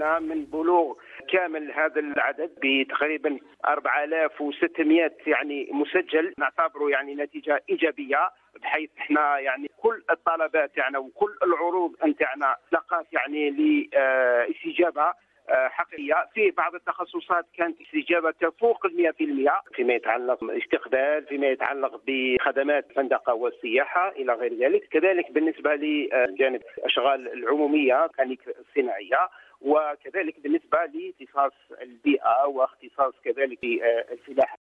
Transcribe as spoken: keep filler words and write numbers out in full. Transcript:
انتهينا من بلوغ كامل هذا العدد بتقريبا أربعة آلاف وستمائة يعني مسجل، نعتبره يعني نتيجة إيجابية، بحيث احنا يعني كل الطلبات يعني وكل العروض نتاعنا لقات يعني لاستجابة حقيقية. في بعض التخصصات كانت استجابة تفوق المئة في المئة فيما يتعلق بالاستقبال، فيما يتعلق بخدمات الفندقة والسياحة إلى غير ذلك. كذلك بالنسبة لجانب الأشغال العمومية الصناعية، وكذلك بالنسبة لاختصاص البيئة واختصاص كذلك الفلاحة.